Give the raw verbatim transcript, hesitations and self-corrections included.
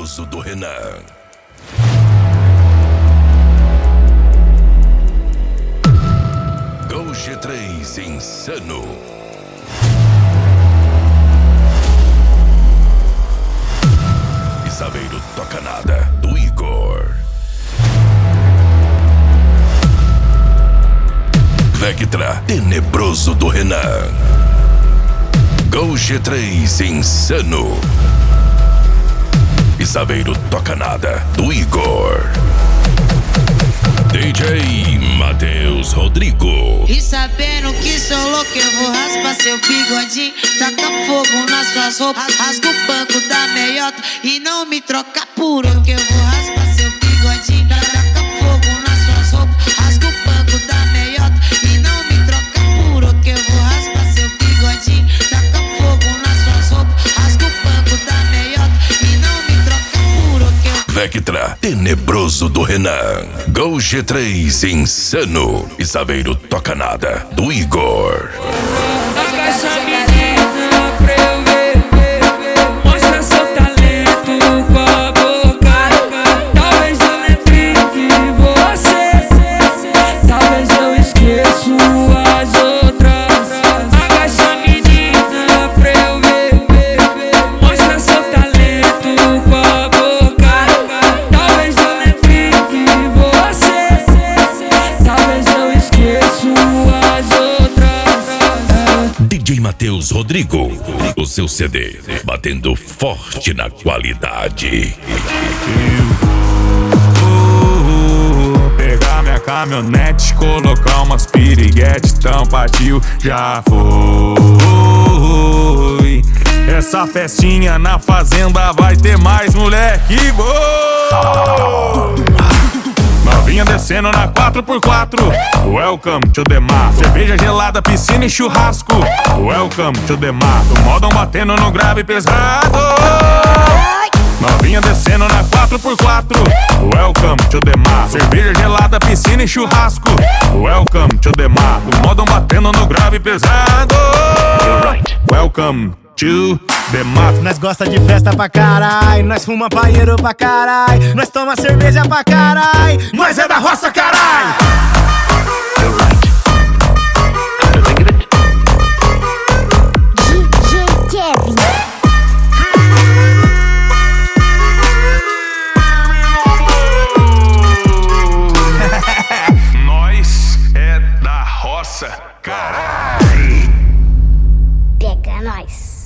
Tenebroso do Renan. Gol G três Insano. E Saveiro Toca Nada, do Igor. Vectra, Tenebroso do Renan. Gol G três Insano. E Saveiro Toca Nada, do Igor. D J Matheus Rodrigo. E sabendo que sou louco, eu vou raspar seu bigodinho. Taca fogo nas suas roupas, rasga o banco da meiota e não me troca por outro, que eu vou raspar seu bigodinho. Taca fogo nas suas roupas, rasga o banco da meiota e não me troca por outro, que eu vou raspar seu bigodinho. Taca fogo nas suas roupas, rasga o banco da meiota e não me troca por outro, que eu... Vectra, Tenebroso do Renan. Gol G três Insano. E Saveiro Toca Nada, do Igor. D J Matheus Rodrigo, o seu C D, batendo forte na qualidade. Uh, pegar minha caminhonete, colocar umas piriguete, então partiu, já foi. Essa festinha na fazenda vai ter mais moleque, gol! Novinha descendo na quatro por quatro. Welcome to the mato. Cerveja gelada, piscina e churrasco. Welcome to the mato. Modão batendo no grave pesado. Novinha descendo na quatro por quatro. Welcome to the mato. Cerveja gelada, piscina e churrasco. Welcome to the mato. Modão batendo no grave pesado. Welcome to the mato. Nós gosta de festa pra carai, nós fuma paieiro pra carai, nós toma cerveja pra carai, nós é da roça carai. D J Kevin. Nós é da roça carai. Pega nós.